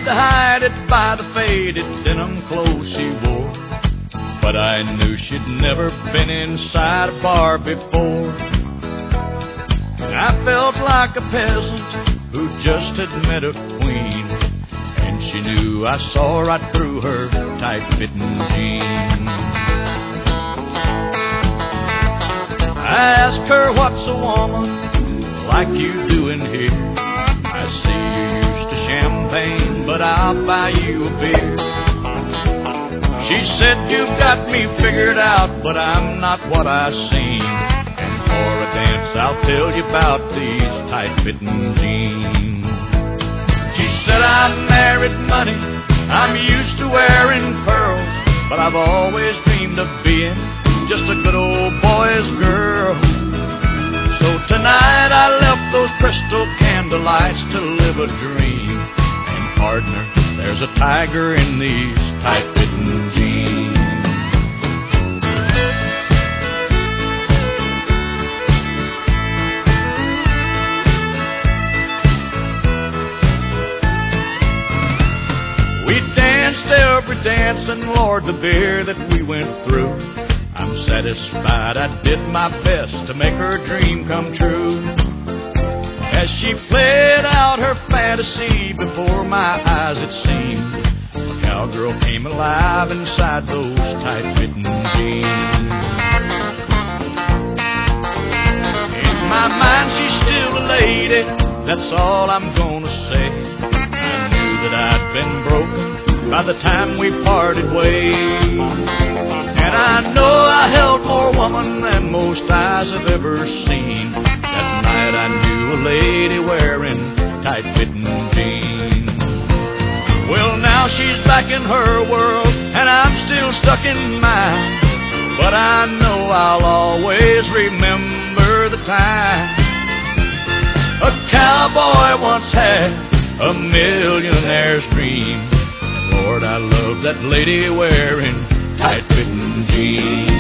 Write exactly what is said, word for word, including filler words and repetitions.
to hide it by the faded denim clothes she wore, but I knew she'd never been inside a bar before. I felt like a peasant who just had met a queen, and she knew I saw right through her tight-fitting jeans. I asked her, what's a woman like you doing here? I see you're used to champagne, but I'll buy you a beer. She said, you've got me figured out, but I'm not what I seem. And for a dance, I'll tell you about these tight-fitting jeans. She said, I married money, I'm used to wearing pearls, but I've always dreamed of being just a good old boy's girl. So tonight I left those crystal candlelights to live a dream. And partner, there's a tiger in these tight-fitting jeans. We danced every dance, and Lord, the beer that we went through, I'm satisfied I did my best to make her dream come true. As she played out her fantasy before my eyes, it seemed a cowgirl came alive inside those tight-fitting jeans. In my mind, she's still a lady, that's all I'm gonna say. I knew that I'd been broken by the time we parted ways. And I know I held more woman than most eyes have ever seen. That night I knew a lady wearing tight-fitting jeans. Well, now she's back in her world, and I'm still stuck in mine. But I know I'll always remember the time a cowboy once had a millionaire's dream. And Lord, I love that lady wearing tight-fitting jeans.